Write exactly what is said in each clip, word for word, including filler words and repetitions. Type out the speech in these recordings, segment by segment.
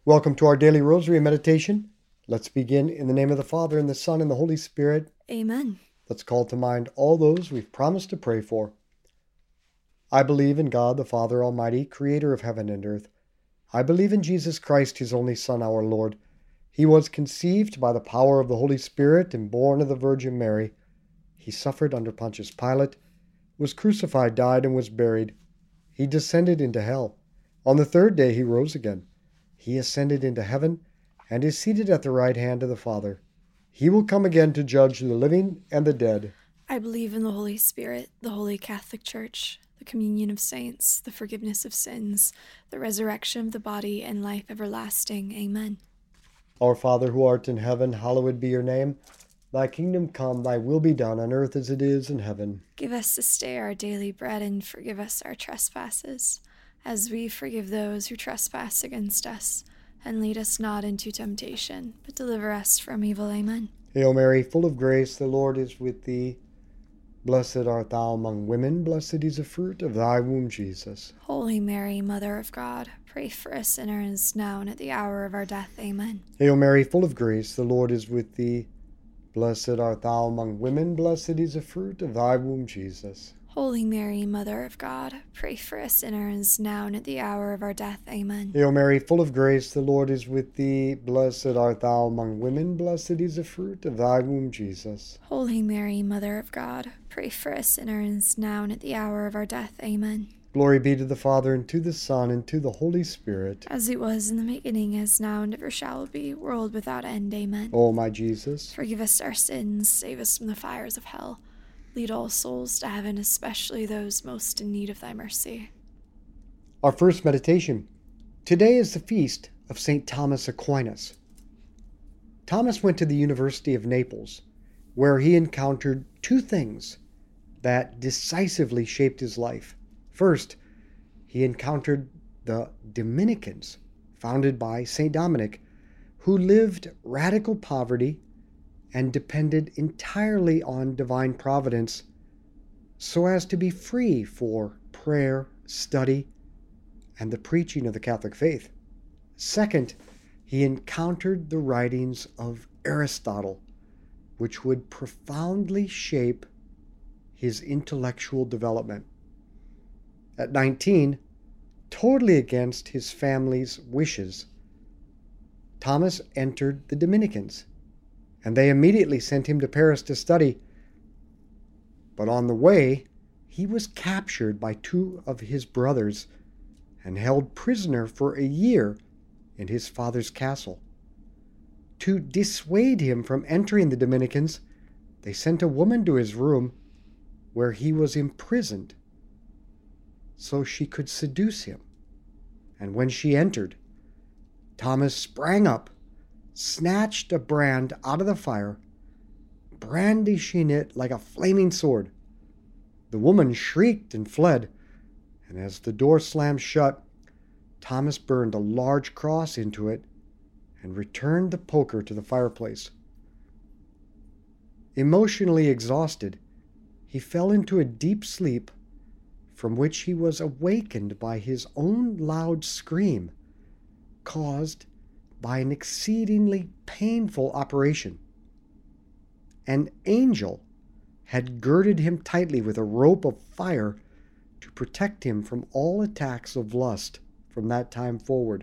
Welcome to our daily rosary meditation. Let's begin in the name of the Father, and the Son, and the Holy Spirit. Amen. Let's call to mind all those we've promised to pray for. I believe in God, the Father Almighty, creator of heaven and earth. I believe in Jesus Christ, his only Son, our Lord. He was conceived by the power of the Holy Spirit and born of the Virgin Mary. He suffered under Pontius Pilate, was crucified, died, and was buried. He descended into hell. On the third day he rose again. He ascended into heaven and is seated at the right hand of the Father. He will come again to judge the living and the dead. I believe in the Holy Spirit, the Holy Catholic Church, the communion of saints, the forgiveness of sins, the resurrection of the body, and life everlasting. Amen. Our Father who art in heaven, hallowed be your name. Thy kingdom come, thy will be done on earth as it is in heaven. Give us this day our daily bread, and forgive us our trespasses, as we forgive those who trespass against us. And lead us not into temptation, but deliver us from evil. Amen. Hail Mary, full of grace, the Lord is with thee. Blessed art thou among women, blessed is the fruit of thy womb, Jesus. Holy Mary, Mother of God, pray for us sinners, now and at the hour of our death. Amen. Hail Mary, full of grace, the Lord is with thee. Blessed art thou among women, blessed is the fruit of thy womb, Jesus. Holy Mary, Mother of God, pray for us sinners, now and at the hour of our death. Amen. Hail Mary, full of grace, the Lord is with thee. Blessed art thou among women, blessed is the fruit of thy womb, Jesus. Holy Mary, Mother of God, pray for us sinners, now and at the hour of our death. Amen. Glory be to the Father, and to the Son, and to the Holy Spirit. As it was in the beginning, as now, and ever shall be, world without end. Amen. O my Jesus, forgive us our sins, save us from the fires of hell. Lead all souls to heaven, especially those most in need of thy mercy. Our first meditation. Today is the feast of Saint Thomas Aquinas. Thomas went to the University of Naples, where he encountered two things that decisively shaped his life. First, he encountered the Dominicans, founded by Saint Dominic, who lived radical poverty and depended entirely on divine providence so as to be free for prayer, study, and the preaching of the Catholic faith. Second, he encountered the writings of Aristotle, which would profoundly shape his intellectual development. At nineteen, totally against his family's wishes, Thomas entered the Dominicans, and they immediately sent him to Paris to study. But on the way, he was captured by two of his brothers and held prisoner for a year in his father's castle. To dissuade him from entering the Dominicans, they sent a woman to his room where he was imprisoned so she could seduce him. And when she entered, Thomas sprang up, snatched a brand out of the fire, brandishing it like a flaming sword. The woman shrieked and fled, and as the door slammed shut, Thomas burned a large cross into it and returned the poker to the fireplace. Emotionally exhausted, he fell into a deep sleep from which he was awakened by his own loud scream, caused by an exceedingly painful operation. An angel had girded him tightly with a rope of fire to protect him from all attacks of lust from that time forward.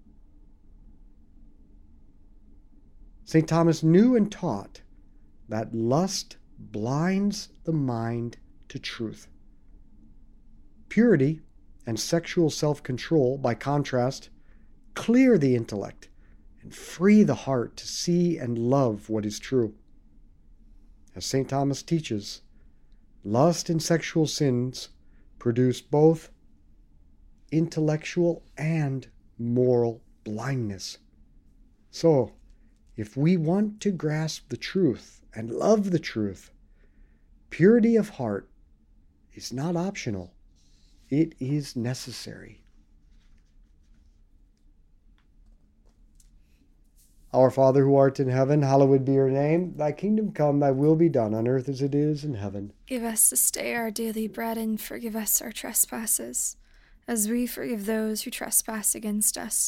Saint Thomas knew and taught that lust blinds the mind to truth. Purity and sexual self-control, by contrast, clear the intellect and free the heart to see and love what is true. As Saint Thomas teaches, lust and sexual sins produce both intellectual and moral blindness. So, if we want to grasp the truth and love the truth, purity of heart is not optional. It is necessary. Our Father who art in heaven, hallowed be your name. Thy kingdom come, thy will be done on earth as it is in heaven. Give us this day our daily bread, and forgive us our trespasses, as we forgive those who trespass against us.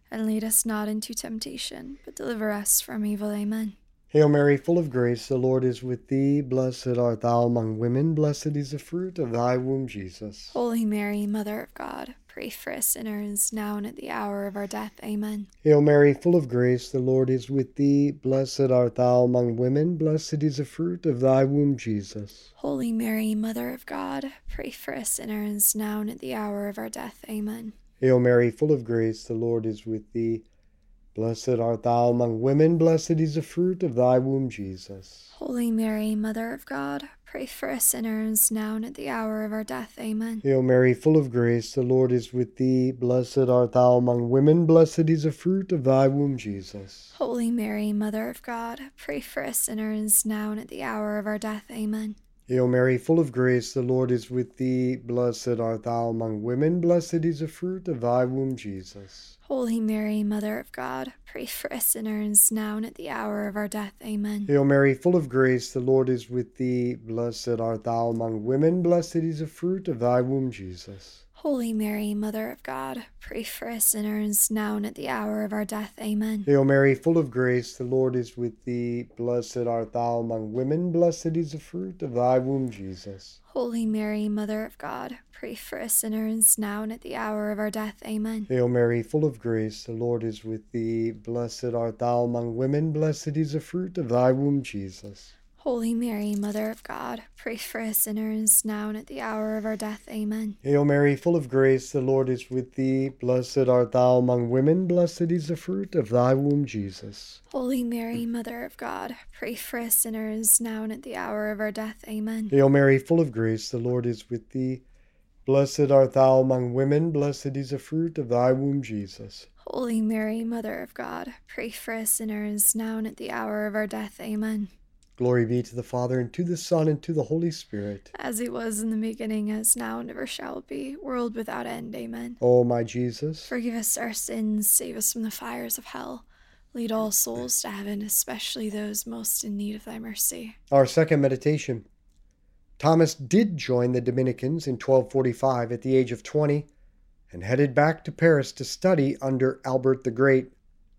and lead us not into temptation, but deliver us from evil. Amen. Hail Mary, full of grace, the Lord is with thee. Blessed art thou among women, blessed is the fruit of thy womb, Jesus. Holy Mary, Mother of God, pray for us sinners, now and at the hour of our death. Amen. Hail Mary, full of grace, the Lord is with thee. Blessed art thou among women, blessed is the fruit of thy womb, Jesus. Holy Mary, Mother of God, pray for us sinners, now and at the hour of our death. Amen. Hail Mary, full of grace, the Lord is with thee. Blessed art thou among women, blessed is the fruit of thy womb, Jesus. Holy Mary, Mother of God, pray for us sinners, now and at the hour of our death. Amen. Hail Mary, full of grace, the Lord is with thee. Blessed art thou among women, blessed is the fruit of thy womb, Jesus. Holy Mary, Mother of God, pray for us sinners, now and at the hour of our death. Amen. Hail Mary, full of grace, the Lord is with thee. Blessed art thou among women, blessed is the fruit of thy womb, Jesus. Holy Mary, Mother of God, pray for us sinners, now and at the hour of our death. Amen. Hail Mary, full of grace, the Lord is with thee. Blessed art thou among women, blessed is the fruit of thy womb, Jesus. Holy Mary, Mother of God, pray for us sinners, now and at the hour of our death. Amen. Hail Mary, full of grace, the Lord is with thee. Blessed art thou among women, blessed is the fruit of thy womb, Jesus. Holy Mary, Mother of God, pray for us sinners, now and at the hour of our death. Amen. Hail Mary, full of grace, the Lord is with thee. Blessed art thou among women, blessed is the fruit of thy womb, Jesus. Holy Mary, Mother of God, pray for us sinners, now and at the hour of our death. Amen. Hail Mary, full of grace, the Lord is with thee. Blessed art thou among women, blessed is the fruit of thy womb, Jesus. Holy Mary, Mother of God, pray for us sinners, now and at the hour of our death. Amen. Hail Mary, full of grace, the Lord is with thee. Blessed art thou among women, blessed is the fruit of thy womb, Jesus. Holy Mary, Mother of God, pray for us sinners, now and at the hour of our death. Amen. Glory be to the Father, and to the Son, and to the Holy Spirit. As it was in the beginning, as now, and ever shall be, world without end. Amen. O my Jesus, forgive us our sins, save us from the fires of hell. Lead all souls to heaven, especially those most in need of thy mercy. Our second meditation. Thomas did join the Dominicans in twelve forty-five at the age of twenty and headed back to Paris to study under Albert the Great.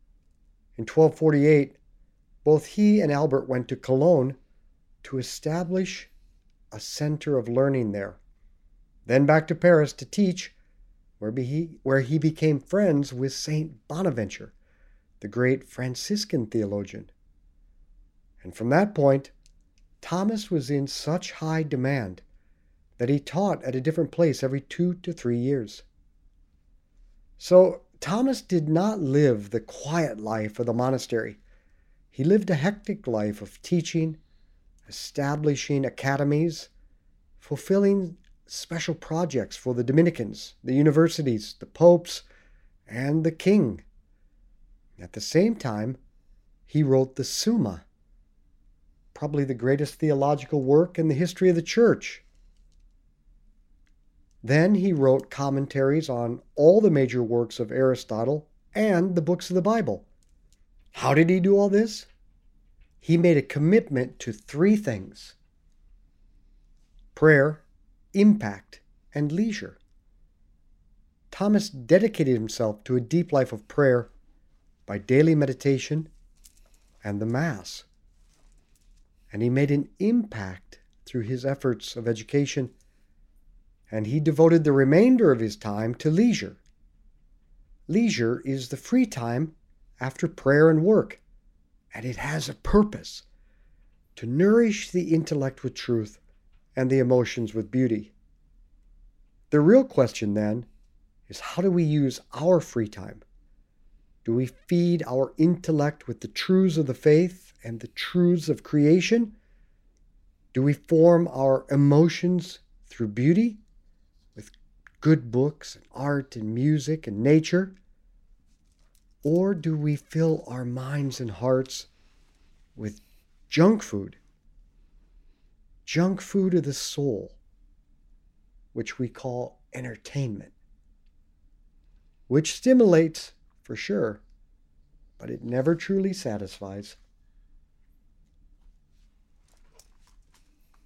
In twelve forty-eight, both he and Albert went to Cologne to establish a center of learning there. Then back to Paris to teach, where he, where he became friends with Saint Bonaventure, the great Franciscan theologian. And from that point, Thomas was in such high demand that he taught at a different place every two to three years. So Thomas did not live the quiet life of the monastery. He lived a hectic life of teaching, establishing academies, fulfilling special projects for the Dominicans, the universities, the popes, and the king. At the same time, he wrote the Summa, probably the greatest theological work in the history of the Church. Then he wrote commentaries on all the major works of Aristotle and the books of the Bible. How did he do all this? He made a commitment to three things: prayer, impact, and leisure. Thomas dedicated himself to a deep life of prayer by daily meditation and the Mass. And he made an impact through his efforts of education, and he devoted the remainder of his time to leisure. Leisure is the free time after prayer and work, and it has a purpose: to nourish the intellect with truth and the emotions with beauty. The real question then is, how do we use our free time? Do we feed our intellect with the truths of the faith and the truths of creation? Do we form our emotions through beauty, with good books and art and music and nature? Or do we fill our minds and hearts with junk food? Junk food of the soul, which we call entertainment, which stimulates, for sure, but it never truly satisfies.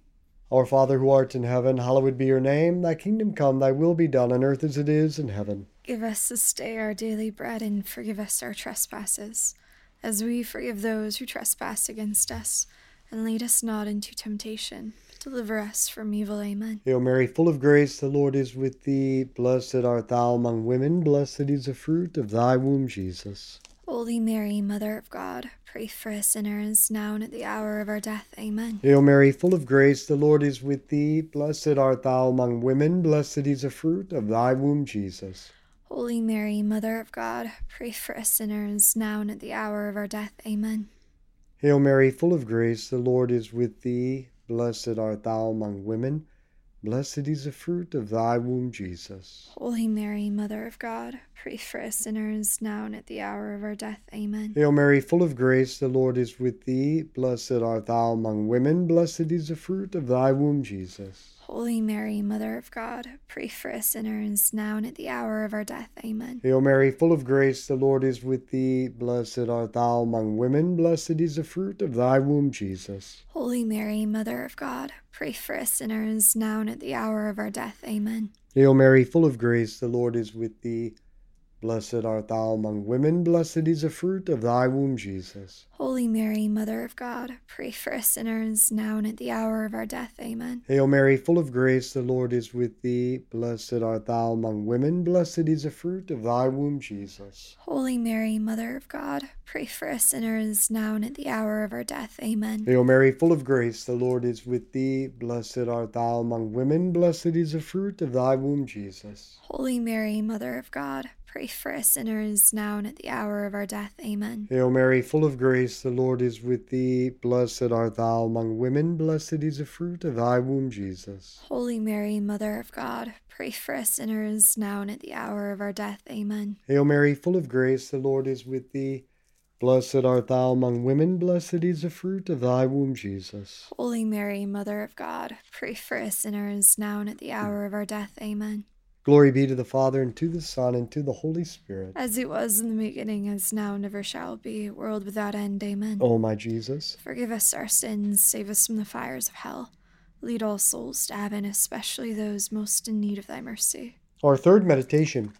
Our Father who art in heaven, hallowed be your name. Thy kingdom come, thy will be done on earth as it is in heaven. Give us this day our daily bread, and forgive us our trespasses, as we forgive those who trespass against us. And lead us not into temptation, but deliver us from evil. Amen. Hail Mary, full of grace, the Lord is with thee. Blessed art thou among women, blessed is the fruit of thy womb, Jesus. Holy Mary, Mother of God, pray for us sinners, now and at the hour of our death. Amen. Hail Mary, full of grace, the Lord is with thee. Blessed art thou among women, blessed is the fruit of thy womb, Jesus. Holy Mary, Mother of God, pray for us sinners, now and at the hour of our death. Amen. Hail Mary, full of grace, the Lord is with thee. Blessed art thou among women, blessed is the fruit of thy womb, Jesus. Holy Mary, Mother of God, pray for us sinners, now and at the hour of our death. Amen. Hail Mary, full of grace, the Lord is with thee. Blessed art thou among women, blessed is the fruit of thy womb, Jesus. Holy Mary, Mother of God, pray for us sinners, now and at the hour of our death. Amen. Hail Mary, full of grace, the Lord is with thee. Blessed art thou among women, blessed is the fruit of thy womb, Jesus. Holy Mary, Mother of God, pray for us sinners, now and at the hour of our death. Amen. Hail Mary, full of grace, the Lord is with thee. Blessed art thou among women, blessed is the fruit of thy womb, Jesus. Holy Mary, Mother of God, pray for us sinners, now and at the hour of our death. Amen. Hail Mary, full of grace, the Lord is with thee. Blessed art thou among women, blessed is the fruit of thy womb, Jesus. Holy Mary, Mother of God, pray for us sinners, now and at the hour of our death. Amen. Hail Mary, full of grace, the Lord is with thee. Blessed art thou among women, blessed is the fruit of thy womb, Jesus. Holy Mary, Mother of God, pray for us sinners, now and at the hour of our death. Amen. Hail Mary, full of grace, the Lord is with thee. Blessed art thou among women, blessed is the fruit of thy womb, Jesus. Holy Mary, Mother of God, pray for us sinners, now and at the hour of our death. Amen. Hail Mary, full of grace, the Lord is with thee. Blessed art thou among women, blessed is the fruit of thy womb, Jesus. Holy Mary, Mother of God, pray for us sinners, now and at the hour of our death. Amen. Glory be to the Father, and to the Son, and to the Holy Spirit. As it was in the beginning, as now, and ever shall be, world without end. Amen. O my Jesus, forgive us our sins, save us from the fires of hell. Lead all souls to heaven, especially those most in need of thy mercy. Our third meditation.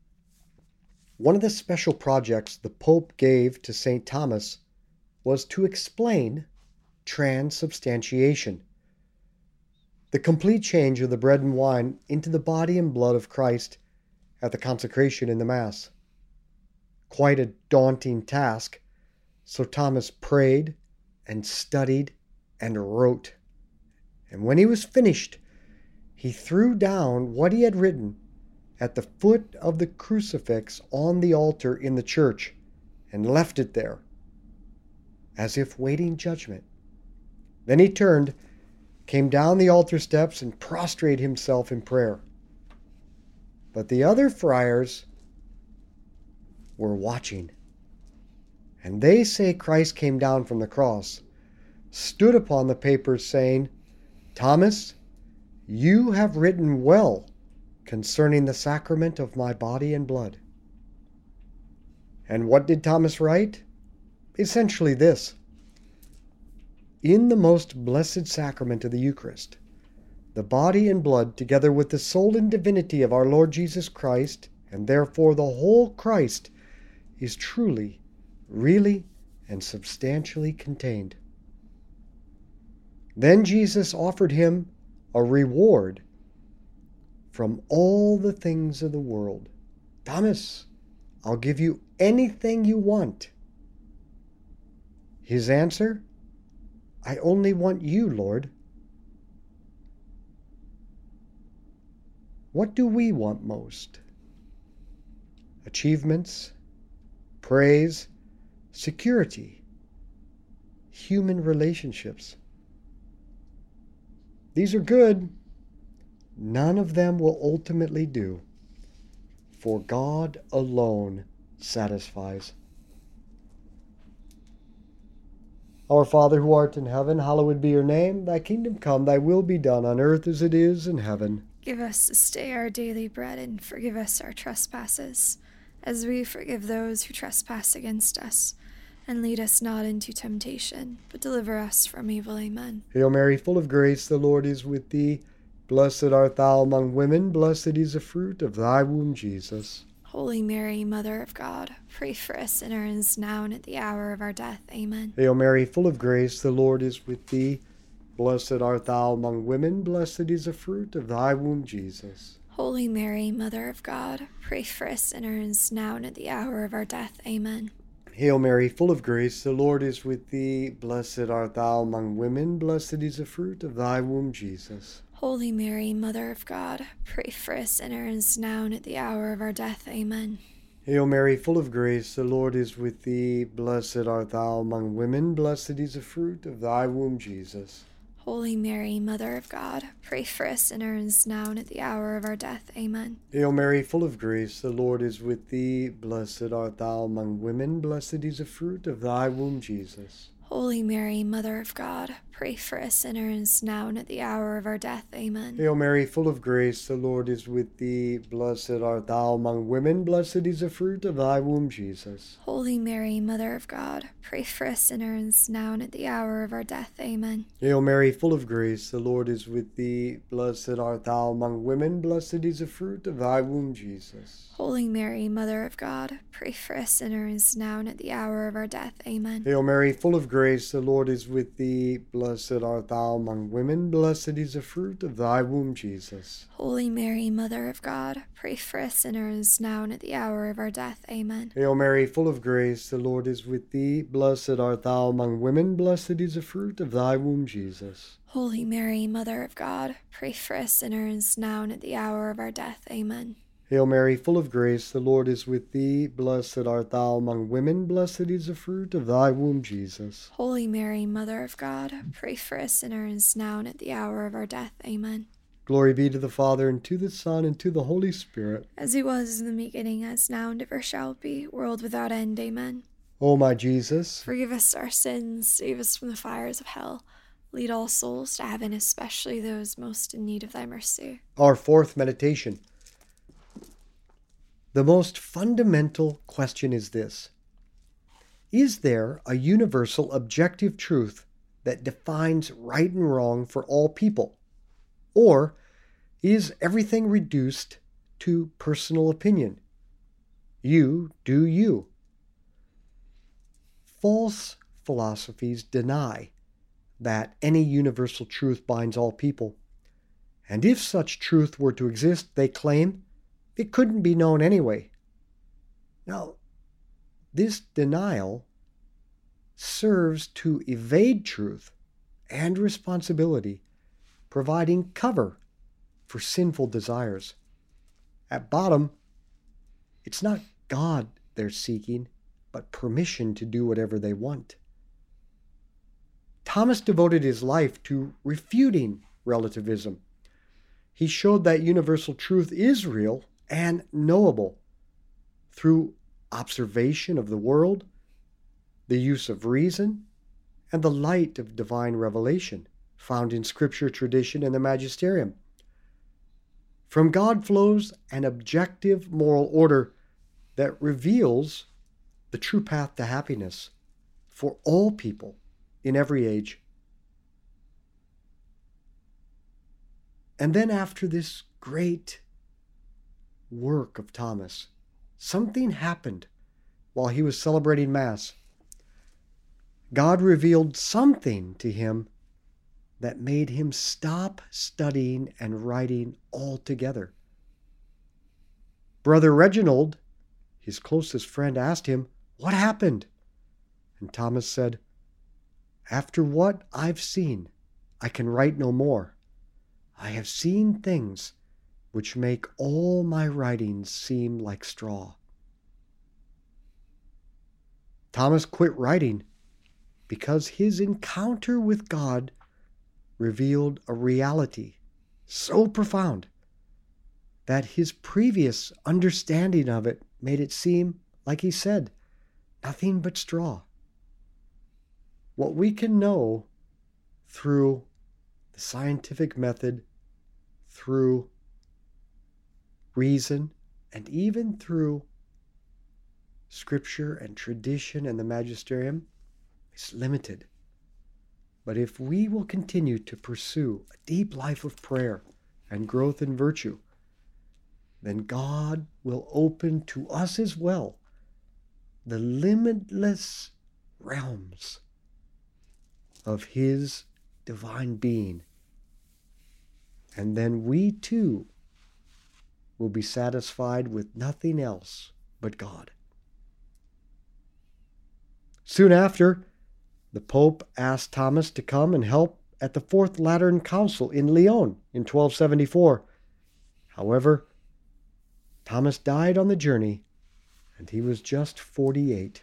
One of the special projects the Pope gave to Saint Thomas was to explain transubstantiation, the complete change of the bread and wine into the body and blood of Christ at the consecration in the Mass. Quite a daunting task, so Thomas prayed and studied and wrote. And when he was finished, he threw down what he had written at the foot of the crucifix on the altar in the church and left it there, as if waiting judgment. Then he turned, came down the altar steps, and prostrated himself in prayer. But the other friars were watching, and they say Christ came down from the cross, stood upon the papers, saying, Thomas, you have written well concerning the sacrament of my body and blood. And what did Thomas write? Essentially this: in the most blessed sacrament of the Eucharist, the body and blood, together with the soul and divinity of our Lord Jesus Christ, and therefore the whole Christ, is truly, really, and substantially contained. Then Jesus offered him a reward from all the things of the world. Thomas, I'll give you anything you want. His answer? I only want you, Lord. What do we want most? Achievements, praise, security, human relationships. These are good. None of them will ultimately do, for God alone satisfies. Our Father who art in heaven, hallowed be your name. Thy kingdom come, thy will be done on earth as it is in heaven. Give us this day our daily bread, and forgive us our trespasses, as we forgive those who trespass against us. and lead us not into temptation, but deliver us from evil. Amen. Hail Mary, full of grace, the Lord is with thee. Blessed art thou among women, blessed is the fruit of thy womb, Jesus. Holy Mary, Mother of God, pray for us sinners now and at the hour of our death. Amen. Hail Mary, full of grace, the Lord is with thee. Blessed art thou among women, blessed is the fruit of thy womb, Jesus. Holy Mary, Mother of God, pray for us sinners now and at the hour of our death. Amen. Hail Mary, full of grace, the Lord is with thee. Blessed art thou among women, blessed is the fruit of thy womb, Jesus. Holy Mary, Mother of God, pray for us sinners now and at the hour of our death. Amen. Hail Mary, full of grace, the Lord is with thee. Blessed art thou among women, blessed is the fruit of thy womb, Jesus. Holy Mary, Mother of God, pray for us sinners now and at the hour of our death. Amen. Hail Mary, full of grace, the Lord is with thee. Blessed art thou among women, blessed is the fruit of thy womb, Jesus. Holy Mary, Mother of God, pray for us sinners now and at the hour of our death. Amen. Hail Mary, full of grace, the Lord is with thee. Blessed art thou among women, blessed is the fruit of thy womb, Jesus. Holy Mary, Mother of God, pray for us sinners now and at the hour of our death. Amen. Hail Mary, full of grace, the Lord is with thee. Blessed art thou among women, blessed is the fruit of thy womb, Jesus. Holy Mary, Mother of God, pray for us sinners now and at the hour of our death. Amen. Hail Mary, full of grace, the Lord is with thee. Blessed art thou among women, blessed is the fruit of thy womb, Jesus. Holy Mary, Mother of God, pray for us sinners now and at the hour of our death. Amen. Hail Mary, full of grace, the Lord is with thee. Blessed art thou among women, blessed is the fruit of thy womb, Jesus. Holy Mary, Mother of God, pray for us sinners now and at the hour of our death. Amen. Hail Mary, full of grace, the Lord is with thee. Blessed art thou among women, blessed is the fruit of thy womb, Jesus. Holy Mary, Mother of God, pray for us sinners now and at the hour of our death. Amen. Glory be to the Father, and to the Son, and to the Holy Spirit. As it was in the beginning, as now, and ever shall be, world without end. Amen. O my Jesus, forgive us our sins, save us from the fires of hell. Lead all souls to heaven, especially those most in need of thy mercy. Our fourth meditation. The most fundamental question is this: is there a universal objective truth that defines right and wrong for all people? Or is everything reduced to personal opinion? You do you. False philosophies deny that any universal truth binds all people. And if such truth were to exist, they claim, it couldn't be known anyway. Now, this denial serves to evade truth and responsibility, providing cover for sinful desires. At bottom, it's not God they're seeking, but permission to do whatever they want. Thomas devoted his life to refuting relativism. He showed that universal truth is real and knowable through observation of the world, the use of reason, and the light of divine revelation found in Scripture, tradition, and the magisterium. From God flows an objective moral order that reveals the true path to happiness for all people in every age. And then after this great work of Thomas, something happened while he was celebrating Mass. God revealed something to him that made him stop studying and writing altogether. Brother Reginald, his closest friend, asked him, "What happened?" And Thomas said, "After what I've seen, I can write no more. I have seen things which make all my writings seem like straw." Thomas quit writing because his encounter with God revealed a reality so profound that his previous understanding of it made it seem, like he said, nothing but straw. What we can know through the scientific method, through reason, and even through Scripture and tradition and the magisterium is limited. But if we will continue to pursue a deep life of prayer and growth in virtue, then God will open to us as well the limitless realms of His divine being. And then we too will be satisfied with nothing else but God. Soon after, the Pope asked Thomas to come and help at the Fourth Lateran Council in Lyon in twelve seventy-four. However, Thomas died on the journey, and he was just forty-eight.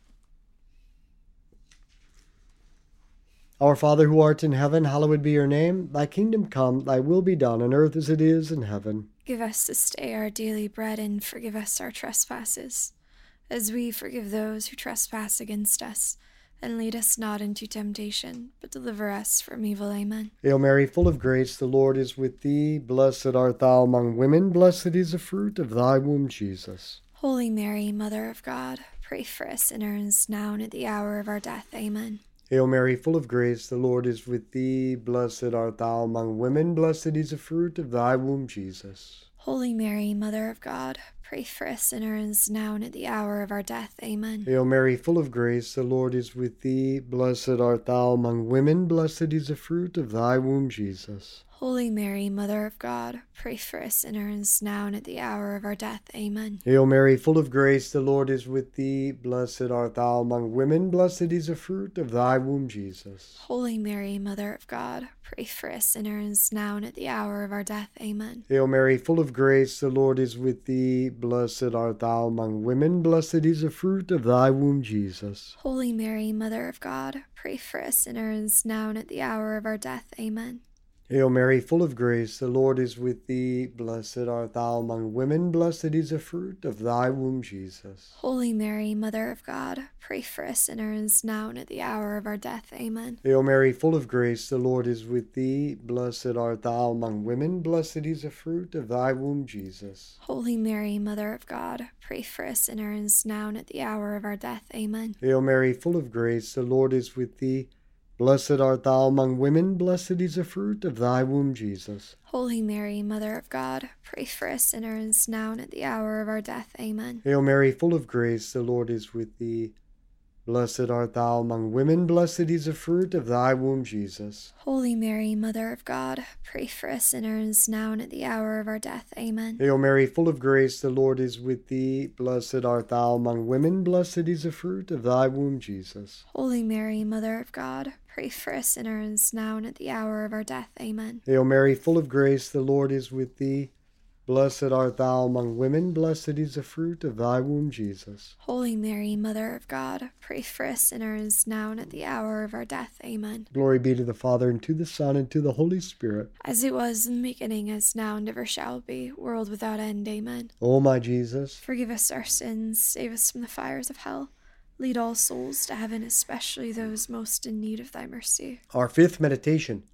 Our Father who art in heaven, hallowed be your name. Thy kingdom come, thy will be done on earth as it is in heaven. Give us this day our daily bread, and forgive us our trespasses, as we forgive those who trespass against us. And lead us not into temptation, but deliver us from evil. Amen. Hail Mary, full of grace, the Lord is with thee. Blessed art thou among women, blessed is the fruit of thy womb, Jesus. Holy Mary, Mother of God, pray for us sinners, now and at the hour of our death. Amen. Hail Mary, full of grace, the Lord is with thee. Blessed art thou among women, blessed is the fruit of thy womb, Jesus. Holy Mary, Mother of God, pray for us sinners, now and at the hour of our death. Amen. Hail Mary, full of grace, the Lord is with thee. Blessed art thou among women, blessed is the fruit of thy womb, Jesus. Holy Mary, Mother of God, pray for us sinners, now and at the hour of our death. Amen. Hail Mary, full of grace, the Lord is with thee. Blessed art thou among women, blessed is the fruit of thy womb, Jesus. Holy Mary, Mother of God, pray for us sinners, now and at the hour of our death. Amen. Hail Mary, full of grace, the Lord is with thee. Blessed art thou among women, blessed is the fruit of thy womb, Jesus. Holy Mary, Mother of God, pray for us sinners, now and at the hour of our death. Amen. Hail Mary, full of grace, the Lord is with thee. Blessed art thou among women, blessed is the fruit of thy womb, Jesus. Holy Mary, Mother of God, pray for us sinners, now and at the hour of our death. Amen. Hail Mary, full of grace, the Lord is with thee. Blessed art thou among women, blessed is the fruit of thy womb, Jesus. Holy Mary, Mother of God, pray for us sinners, now and at the hour of our death. Amen. Hail Mary, full of grace, the Lord is with thee. Blessed art thou among women, blessed is the fruit of thy womb, Jesus. Holy Mary, Mother of God, pray for us sinners, now and at the hour of our death. Amen. Hail Mary, full of grace, the Lord is with thee. Blessed art thou among women, blessed is the fruit of thy womb, Jesus. Holy Mary, Mother of God, pray for us sinners, now and at the hour of our death. Amen. Hail Mary, full of grace, the Lord is with thee. Blessed art thou among women, blessed is the fruit of thy womb, Jesus. Holy Mary, Mother of God, pray for us sinners, now and at the hour of our death. Amen. Hail Mary, full of grace, the Lord is with thee. Blessed art thou among women, blessed is the fruit of thy womb, Jesus. Holy Mary, Mother of God, pray for us sinners, now and at the hour of our death. Amen. Glory be to the Father, and to the Son, and to the Holy Spirit. As it was in the beginning, as now, and ever shall be, world without end. Amen. O my Jesus, forgive us our sins, save us from the fires of hell. Lead all souls to heaven, especially those most in need of thy mercy. Our fifth meditation.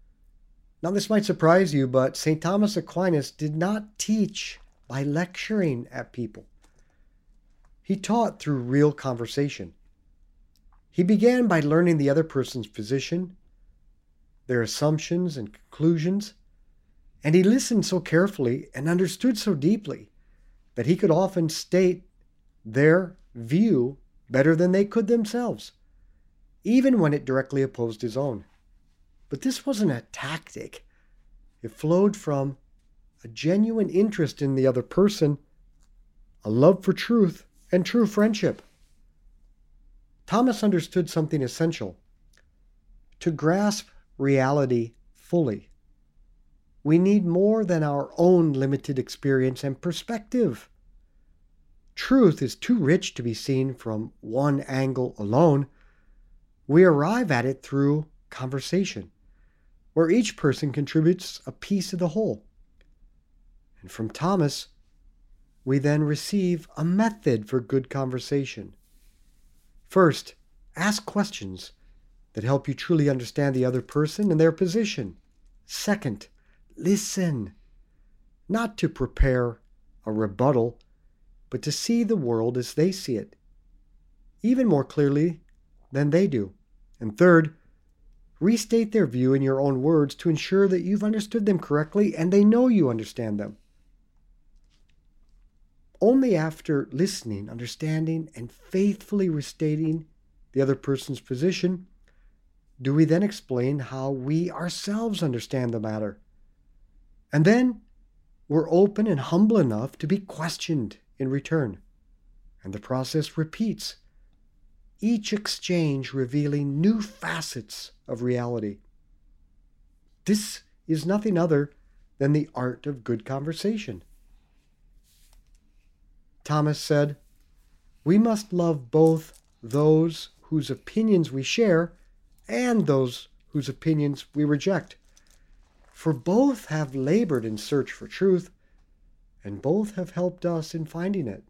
Now this might surprise you, but Saint Thomas Aquinas did not teach by lecturing at people. He taught through real conversation. He began by learning the other person's position, their assumptions and conclusions, and he listened so carefully and understood so deeply that he could often state their view better than they could themselves, even when it directly opposed his own. But this wasn't a tactic. It flowed from a genuine interest in the other person, a love for truth, and true friendship. Thomas understood something essential. To grasp reality fully, we need more than our own limited experience and perspective. Truth is too rich to be seen from one angle alone. We arrive at it through conversation, where each person contributes a piece of the whole. And from Thomas, we then receive a method for good conversation. First, ask questions that help you truly understand the other person and their position. Second, listen, not to prepare a rebuttal, but to see the world as they see it. even more clearly than they do. And third, restate their view in your own words to ensure that you've understood them correctly and they know you understand them. Only after listening, understanding, and faithfully restating the other person's position do we then explain how we ourselves understand the matter. And then we're open and humble enough to be questioned in return. And the process repeats, each exchange revealing new facets of reality. This is nothing other than the art of good conversation. Thomas said, "We must love both those whose opinions we share and those whose opinions we reject. For both have labored in search for truth, and both have helped us in finding it."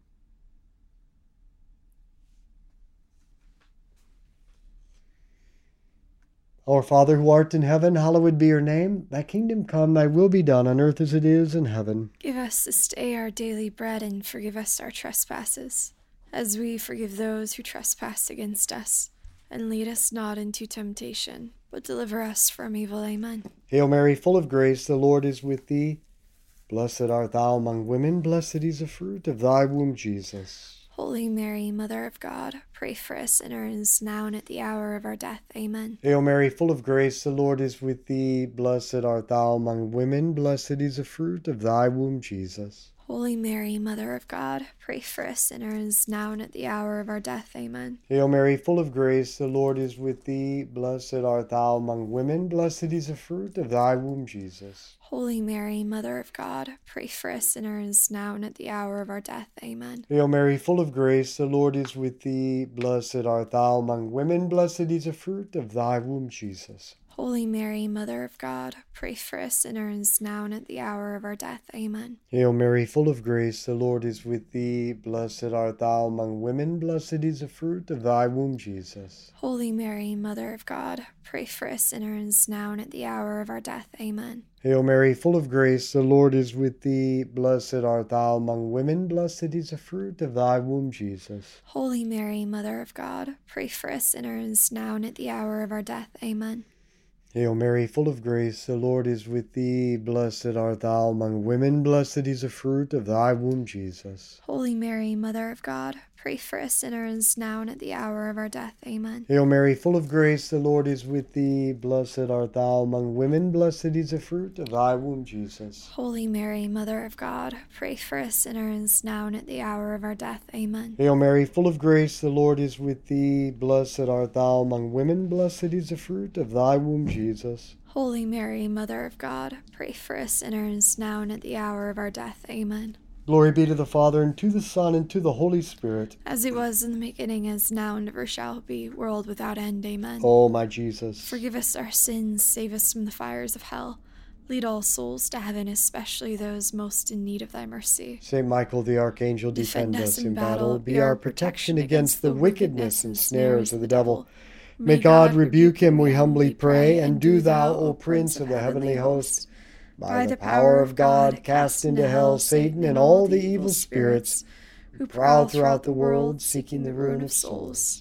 Our Father who art in heaven, hallowed be your name. Thy kingdom come, thy will be done on earth as it is in heaven. Give us this day our daily bread, and forgive us our trespasses, as we forgive those who trespass against us. And lead us not into temptation, but deliver us from evil. Amen. Hail Mary, full of grace, the Lord is with thee. Blessed art thou among women, blessed is the fruit of thy womb, Jesus. Holy Mary, Mother of God, pray for us sinners, now and at the hour of our death. Amen. Hail Mary, full of grace, the Lord is with thee. Blessed art thou among women, blessed is the fruit of thy womb, Jesus. Holy Mary, Mother of God, pray for us sinners, now and at the hour of our death. Amen. Hail Mary, full of grace, the Lord is with thee. Blessed art thou among women, blessed is the fruit of thy womb, Jesus. Holy Mary, Mother of God, pray for us sinners, now and at the hour of our death. Amen. Hail Mary, full of grace, the Lord is with thee. Blessed art thou among women, blessed is the fruit of thy womb, Jesus. Holy Mary, Mother of God, pray for us sinners, now and at the hour of our death. Amen. Hail Mary, full of grace, the Lord is with thee. Blessed art thou among women, blessed is the fruit of thy womb, Jesus. Holy Mary, Mother of God, pray for us sinners, now and at the hour of our death. Amen. Hail Mary, full of grace, the Lord is with thee. Blessed art thou among women, blessed is the fruit of thy womb, Jesus. Holy Mary, Mother of God, pray for us sinners, now and at the hour of our death. Amen. Hail Mary, full of grace, the Lord is with thee. Blessed art thou among women, blessed is the fruit of thy womb, Jesus. Holy Mary, Mother of God, pray for us sinners, now and at the hour of our death. Amen. Hail Mary, full of grace, the Lord is with thee. Blessed art thou among women, blessed is the fruit of thy womb, Jesus. Holy Mary, Mother of God, pray for us sinners, now and at the hour of our death. Amen. Hail Mary, full of grace, the Lord is with thee. Blessed art thou among women, blessed is the fruit of thy womb, Jesus. Holy Mary, Mother of God, pray for us sinners, now and at the hour of our death. Amen. Glory be to the Father, and to the Son, and to the Holy Spirit. As it was in the beginning, is now, and ever shall be, world without end. Amen. O my Jesus, forgive us our sins, save us from the fires of hell. Lead all souls to heaven, especially those most in need of thy mercy. Saint Michael the Archangel, defend, defend us in battle. Be our protection against the wickedness and snares of the devil. May God rebuke him, we humbly pray, and do thou, O Prince of the heavenly host, by the power of God, cast into hell Satan and all the evil spirits who prowl throughout the world, seeking the ruin of souls.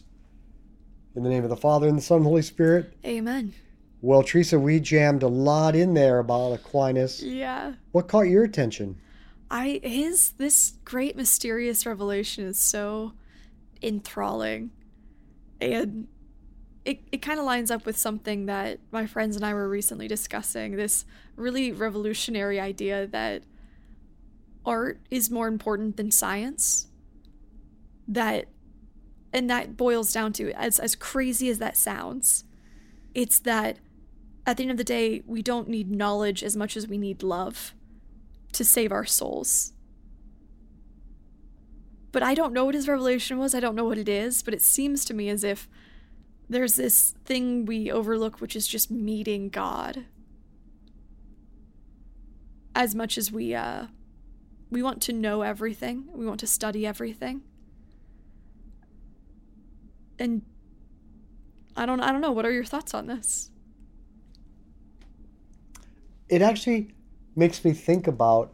In the name of the Father, and the Son, and the Holy Spirit. Amen. Well, Teresa, we jammed a lot in there about Aquinas. Yeah. What caught your attention? I his this great mysterious revelation is so enthralling, and it, it kind of lines up with something that my friends and I were recently discussing, this really revolutionary idea that art is more important than science. That, and that boils down to, as, as crazy as that sounds, it's that at the end of the day, we don't need knowledge as much as we need love to save our souls. But I don't know what his revelation was, I don't know what it is, but it seems to me as if there's this thing we overlook, which is just meeting God. As much as we, uh, we want to know everything, we want to study everything. And I don't, I don't know, what are your thoughts on this? It actually makes me think about,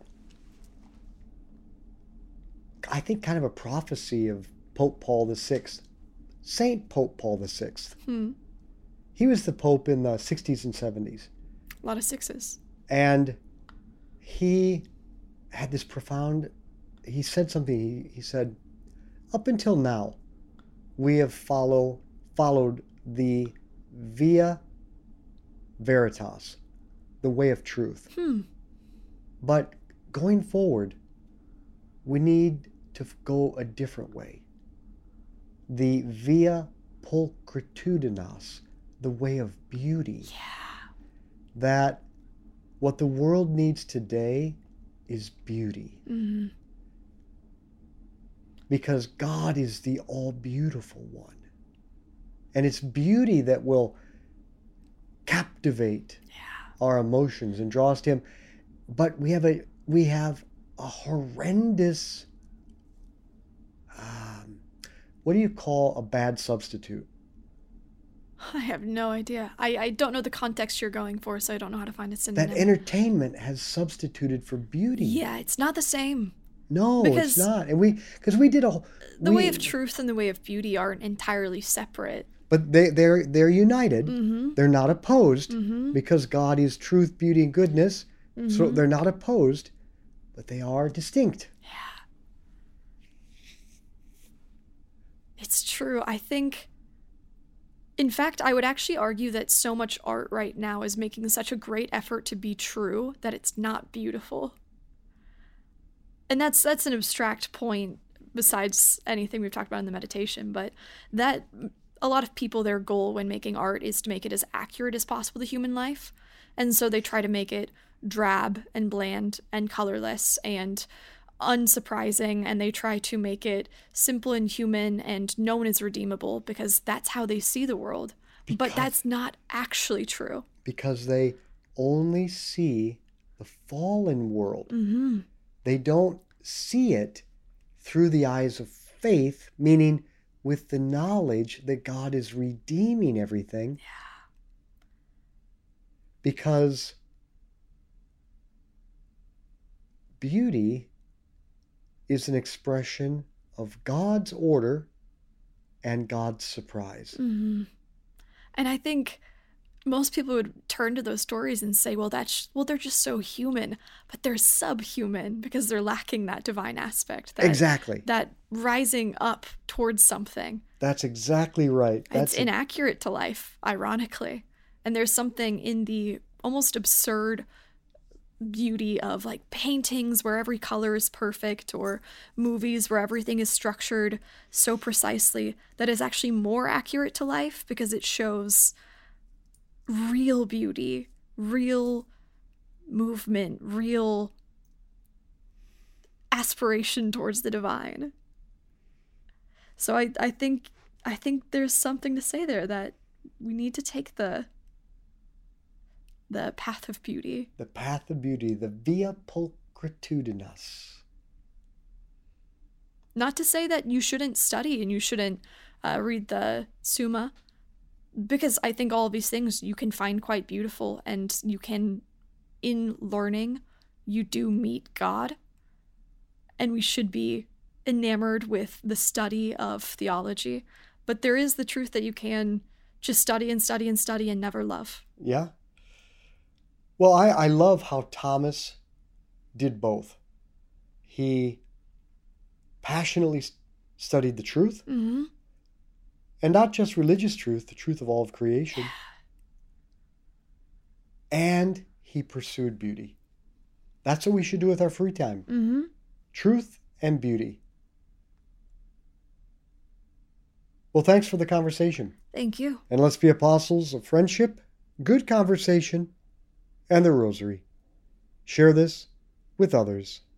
I think, kind of a prophecy of Pope Paul the Sixth. Saint Pope Paul the Sixth. Hmm. He was the Pope in the sixties and seventies. A lot of sixes. And he had this profound, he said something, he, he said, up until now, we have follow, followed the Via Veritas, the way of truth. Hmm. But going forward, we need to go a different way. The Via Pulchritudinis, the way of beauty. Yeah. That what the world needs today is beauty. Mm-hmm. Because God is the all-beautiful one. And it's beauty that will captivate Yeah. our emotions and draw us to Him. But we have a we have a horrendous, um, what do you call a bad substitute? I have no idea. I, I don't know the context you're going for, so I don't know how to find a synonym. That entertainment has substituted for beauty. Yeah, it's not the same. No, Because- it's not. And we, because we did a whole- The we- way of truth and the way of beauty aren't entirely separate. but they they're they're united. Mm-hmm. They're not opposed Mm-hmm. because God is truth, beauty, and goodness. So Mhm. they're not opposed, but they are distinct. Yeah. It's true. I think, in fact, I would actually argue that so much art right now is making such a great effort to be true that it's not beautiful. And that's that's an abstract point besides anything we've talked about in the meditation, but that a lot of people, their goal when making art is to make it as accurate as possible to human life. And so they try to make it drab and bland and colorless and unsurprising, and they try to make it simple and human and known as redeemable because that's how they see the world. But Because- that's not actually true. Because they only see the fallen world. Mm-hmm. They don't see it through the eyes of faith, meaning with the knowledge that God is redeeming everything. Yeah. Because beauty is an expression of God's order and God's surprise. Mm-hmm. And I think most people would turn to those stories and say, well, that's, well, they're just so human, but they're subhuman because they're lacking that divine aspect. That, Exactly. That rising up towards something. That's exactly right. That's It's inaccurate to life, ironically. And there's something in the almost absurd beauty of like paintings where every color is perfect or movies where everything is structured so precisely that is actually more accurate to life because it shows real beauty, real movement, real aspiration towards the divine. So I, I think I think there's something to say there that we need to take the the path of beauty. the path of beauty, the Via Pulchritudinis. Not to say that you shouldn't study and you shouldn't uh, read the Summa, because I think all of these things you can find quite beautiful, and you can, in learning, you do meet God, and we should be enamored with the study of theology. But there is the truth that you can just study and study and study and never love. Yeah. Well, I, I love how Thomas did both. He passionately s- studied the truth, Mm-hmm. and not just religious truth, the truth of all of creation. And he pursued beauty. That's what we should do with our free time. Mm-hmm. Truth and beauty. Well, thanks for the conversation. Thank you. And let's be apostles of friendship, good conversation, and the rosary. Share this with others.